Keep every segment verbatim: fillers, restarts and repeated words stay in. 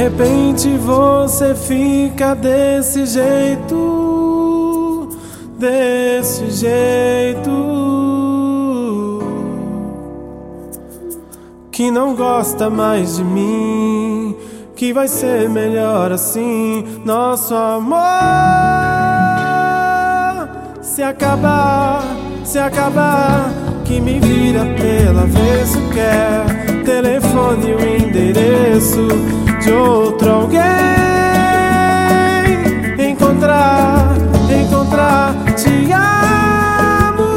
repente você fica desse jeito, desse jeito, que não gosta mais de mim, que vai ser melhor assim. Nosso amor se acabar, se acabar, que me vira pela avesso, quer telefone e o endereço de outro alguém. Encontrar, encontrar, te amo,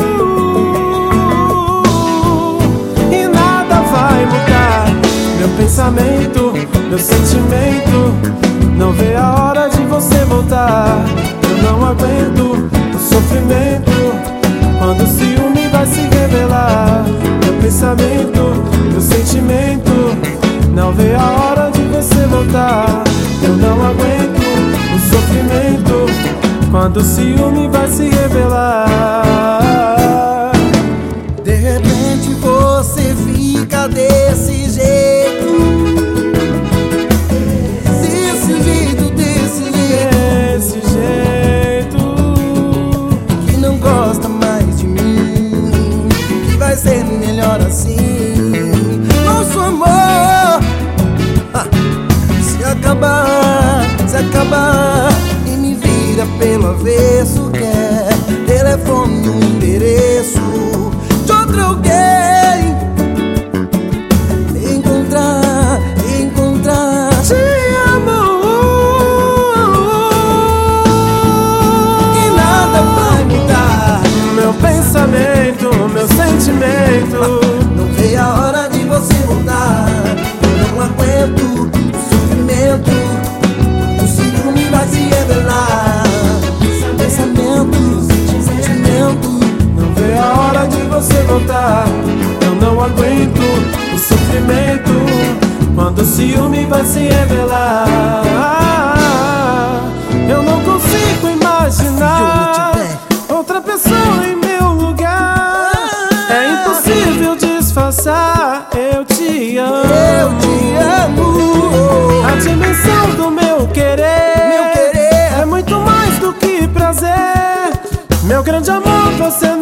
e nada vai mudar. Meu pensamento, meu sentimento não vê a hora de você voltar. Eu não aguento o sofrimento quando o ciúme vai se revelar. Meu pensamento, meu sentimento não vê a hora de você voltar. Eu não aguento o sofrimento quando o ciúme vai se revelar. De repente você fica desse jeito, desse jeito, desse jeito, desse jeito, que não gosta mais de mim, que vai ser melhor assim. Nosso amor se acabar, se acabar, e me vira pelo avesso, quer telefone e um endereço de outro alguém. Encontrar, encontrar, te amo, que nada vai mudar. meu pensamento, meu sentimento não vê a hora de você voltar. Eu não aguento o sofrimento, o ciúme vai se revelar. Pensamento, sentimento não vê a hora de você voltar. Eu não aguento o sofrimento quando o ciúme vai se revelar. Eu não consigo imaginar outra pessoa em meu lugar. É impossível disfarçar, eu te amo, eu te amo. A dimensão do meu querer, Meu querer é muito mais do que prazer. Meu grande amor, você